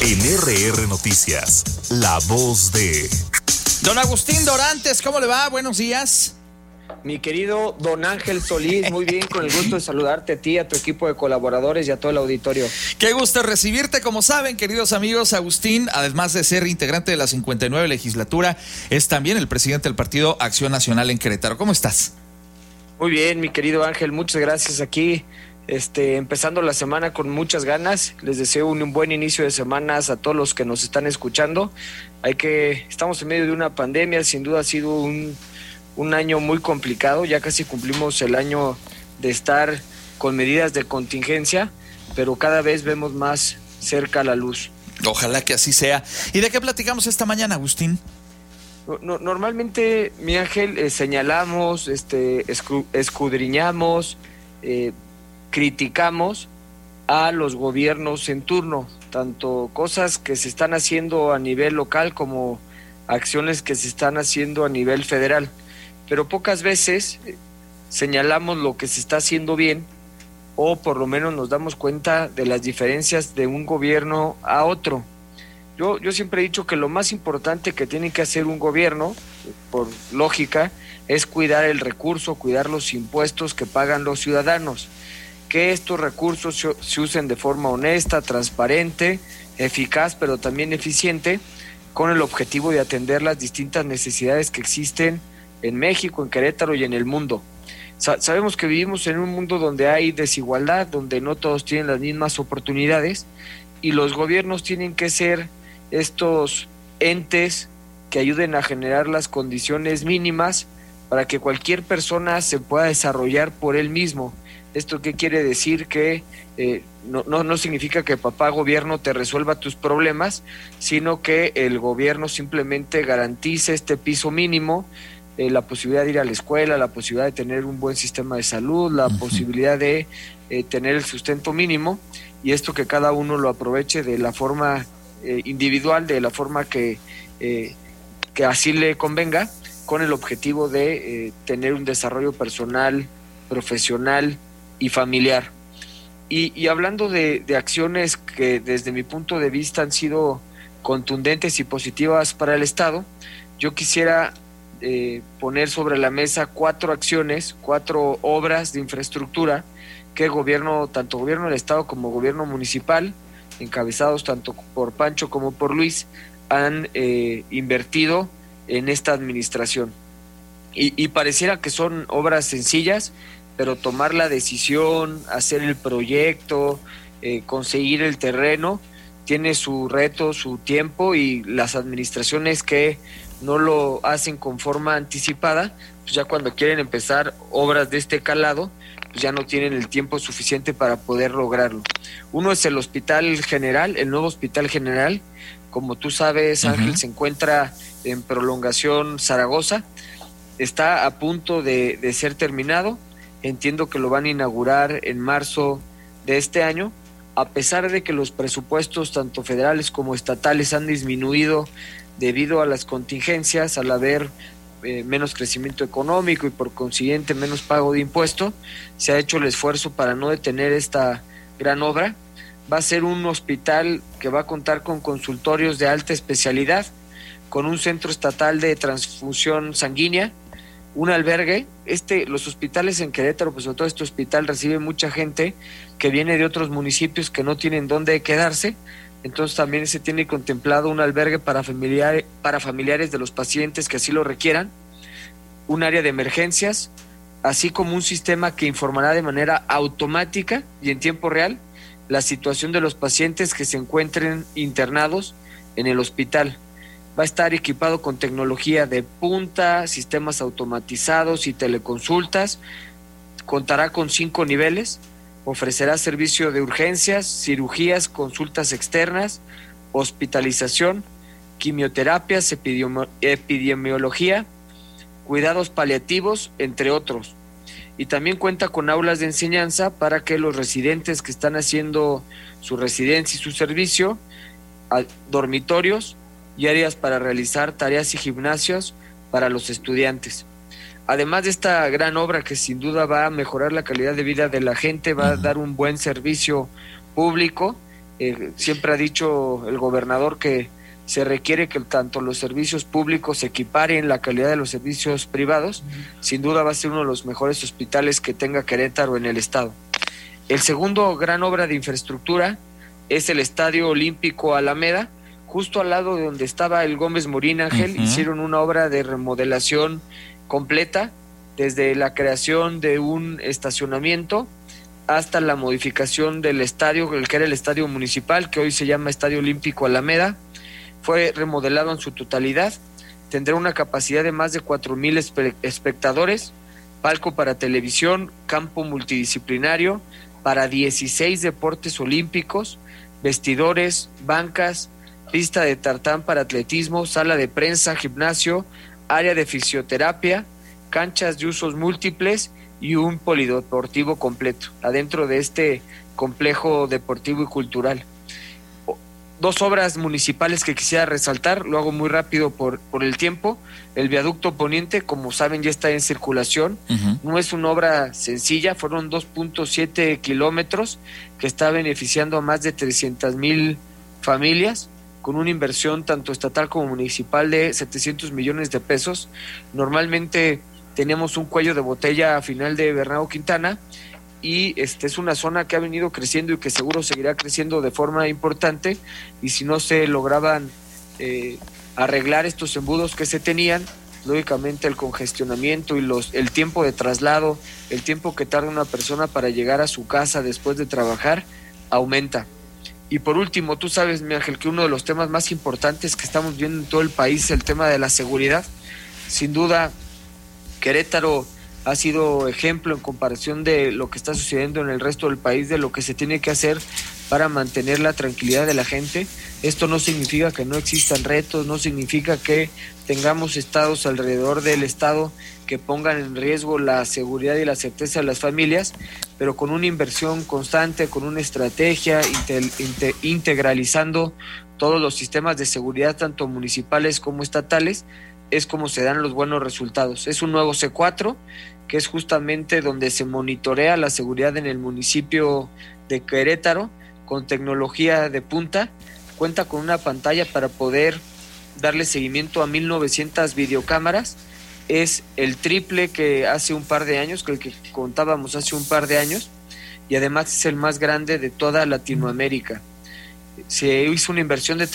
En RR Noticias, la voz de... Don Agustín Dorantes, ¿cómo le va? Buenos días. Mi querido don Ángel Solís, muy bien, con el gusto de saludarte a ti, a tu equipo de colaboradores y a todo el auditorio. Qué gusto recibirte. Como saben, queridos amigos, Agustín, además de ser integrante de la 59 legislatura, es también el presidente del Partido Acción Nacional en Querétaro. ¿Cómo estás? Muy bien, mi querido Ángel, muchas gracias aquí. Empezando la semana con muchas ganas. Les deseo un buen inicio de semanas a todos los que nos están escuchando. Estamos en medio de una pandemia, sin duda ha sido un año muy complicado, ya casi cumplimos el año de estar con medidas de contingencia, pero cada vez vemos más cerca la luz. Ojalá que así sea. ¿Y de qué platicamos esta mañana, Agustín? Normalmente, mi Ángel, señalamos, escudriñamos, criticamos a los gobiernos en turno, tanto cosas que se están haciendo a nivel local como acciones que se están haciendo a nivel federal. Pero pocas veces señalamos lo que se está haciendo bien, o por lo menos nos damos cuenta de las diferencias de un gobierno a otro. Yo siempre he dicho que lo más importante que tiene que hacer un gobierno, por lógica, es cuidar el recurso, cuidar los impuestos que pagan los ciudadanos, que estos recursos se usen de forma honesta, transparente, eficaz, pero también eficiente, con el objetivo de atender las distintas necesidades que existen en México, en Querétaro y en el mundo. Sabemos que vivimos en un mundo donde hay desigualdad, donde no todos tienen las mismas oportunidades, y los gobiernos tienen que ser estos entes que ayuden a generar las condiciones mínimas para que cualquier persona se pueda desarrollar por él mismo. ¿Esto qué quiere decir? Que no significa que papá gobierno te resuelva tus problemas, sino que el gobierno simplemente garantice este piso mínimo, la posibilidad de ir a la escuela, la posibilidad de tener un buen sistema de salud, la posibilidad de tener el sustento mínimo, y esto que cada uno lo aproveche de la forma individual, de la forma que así le convenga, con el objetivo de tener un desarrollo personal, profesional y familiar. Y hablando de acciones que desde mi punto de vista han sido contundentes y positivas para el Estado, yo quisiera poner sobre la mesa 4 acciones, 4 obras de infraestructura que tanto gobierno del Estado como gobierno municipal, encabezados tanto por Pancho como por Luis, han invertido en esta administración. Y pareciera que son obras sencillas, pero tomar la decisión, hacer el proyecto, conseguir el terreno, tiene su reto, su tiempo, y las administraciones que no lo hacen con forma anticipada, pues ya cuando quieren empezar obras de este calado, pues ya no tienen el tiempo suficiente para poder lograrlo. Uno es el Hospital General, el nuevo Hospital General. Como tú sabes, Ángel, se encuentra en prolongación Zaragoza, está a punto de ser terminado. Entiendo que lo van a inaugurar en marzo de este año, a pesar de que los presupuestos tanto federales como estatales han disminuido debido a las contingencias, al haber menos crecimiento económico y por consiguiente menos pago de impuesto. Se ha hecho el esfuerzo para no detener esta gran obra. Va a ser un hospital que va a contar con consultorios de alta especialidad, con un centro estatal de transfusión sanguínea, un albergue. Los hospitales en Querétaro, pues sobre todo este hospital, recibe mucha gente que viene de otros municipios que no tienen dónde quedarse. Entonces también se tiene contemplado un albergue para familiares de los pacientes que así lo requieran, un área de emergencias, así como un sistema que informará de manera automática y en tiempo real la situación de los pacientes que se encuentren internados en el hospital. Va a estar equipado con tecnología de punta, sistemas automatizados y teleconsultas. Contará con 5 niveles. Ofrecerá servicio de urgencias, cirugías, consultas externas, hospitalización, quimioterapias, epidemiología, cuidados paliativos, entre otros. Y también cuenta con aulas de enseñanza para que los residentes que están haciendo su residencia y su servicio, dormitorios y áreas para realizar tareas y gimnasios para los estudiantes. Además de esta gran obra que sin duda va a mejorar la calidad de vida de la gente, va a dar un buen servicio público, Siempre ha dicho el gobernador que se requiere que tanto los servicios públicos se equiparen la calidad de los servicios privados. Sin duda va a ser uno de los mejores hospitales que tenga Querétaro en el estado. El segundo gran obra de infraestructura es el Estadio Olímpico Alameda, justo al lado de donde estaba el Gómez Morín, Ángel. Hicieron una obra de remodelación completa, desde la creación de un estacionamiento hasta la modificación del estadio, el que era el estadio municipal, que hoy se llama Estadio Olímpico Alameda. Fue remodelado en su totalidad, tendrá una capacidad de más de 4,000 espectadores, palco para televisión, campo multidisciplinario para 16 deportes olímpicos, vestidores, bancas, pista de tartán para atletismo, sala de prensa, gimnasio, área de fisioterapia, canchas de usos múltiples y un polideportivo completo adentro de este complejo deportivo y cultural. Dos obras municipales que quisiera resaltar, lo hago muy rápido por el tiempo. El viaducto poniente, como saben, ya está en circulación. No es una obra sencilla, fueron 2.7 kilómetros que está beneficiando a más de 300,000 familias, con una inversión tanto estatal como municipal de 700 millones de pesos. Normalmente tenemos un cuello de botella a final de Bernardo Quintana, y es una zona que ha venido creciendo y que seguro seguirá creciendo de forma importante, y si no se lograban arreglar estos embudos que se tenían, lógicamente el congestionamiento y el tiempo de traslado, el tiempo que tarda una persona para llegar a su casa después de trabajar, aumenta. Y por último, tú sabes, mi Ángel, que uno de los temas más importantes que estamos viendo en todo el país es el tema de la seguridad. Sin duda, Querétaro ha sido ejemplo en comparación de lo que está sucediendo en el resto del país, de lo que se tiene que hacer para mantener la tranquilidad de la gente. Esto no significa que no existan retos, no significa que tengamos estados alrededor del estado que pongan en riesgo la seguridad y la certeza de las familias, pero con una inversión constante, con una estrategia, integralizando todos los sistemas de seguridad, tanto municipales como estatales, es como se dan los buenos resultados. Es un nuevo C4, que es justamente donde se monitorea la seguridad en el municipio de Querétaro, con tecnología de punta. Cuenta con una pantalla para poder darle seguimiento a 1,900 videocámaras. Es el triple que hace un par de años, que el que contábamos hace un par de años, y además es el más grande de toda Latinoamérica. Se hizo una inversión de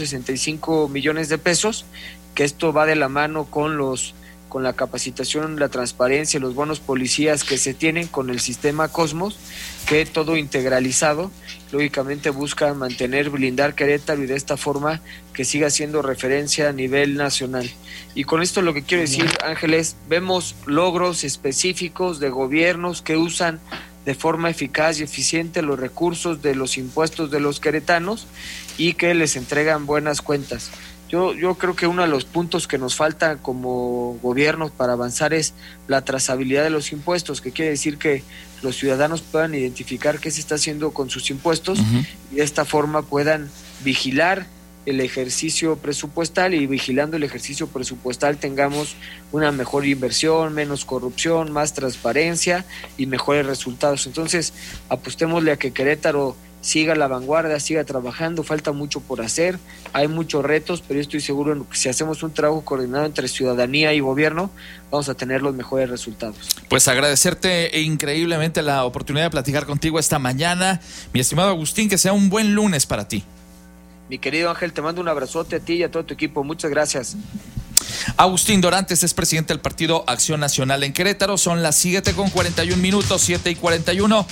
365 millones de pesos, que esto va de la mano con la capacitación, la transparencia, los buenos policías que se tienen con el sistema Cosmos, que todo integralizado, lógicamente busca blindar Querétaro, y de esta forma que siga siendo referencia a nivel nacional. Y con esto lo que quiero decir, Ángeles, vemos logros específicos de gobiernos que usan de forma eficaz y eficiente los recursos de los impuestos de los queretanos y que les entregan buenas cuentas. Yo creo que uno de los puntos que nos falta como gobierno para avanzar es la trazabilidad de los impuestos, que quiere decir que los ciudadanos puedan identificar qué se está haciendo con sus impuestos y de esta forma puedan vigilar el ejercicio presupuestal, y vigilando el ejercicio presupuestal tengamos una mejor inversión, menos corrupción, más transparencia y mejores resultados. Entonces, apostémosle a que Querétaro siga a la vanguardia, siga trabajando. Falta mucho por hacer, hay muchos retos, pero yo estoy seguro que si hacemos un trabajo coordinado entre ciudadanía y gobierno, vamos a tener los mejores resultados. Pues agradecerte increíblemente la oportunidad de platicar contigo esta mañana, mi estimado Agustín, que sea un buen lunes para ti. Mi querido Ángel, te mando un abrazote a ti y a todo tu equipo. Muchas gracias. Agustín Dorantes es presidente del Partido Acción Nacional en Querétaro. Son las 7:41, 7:41.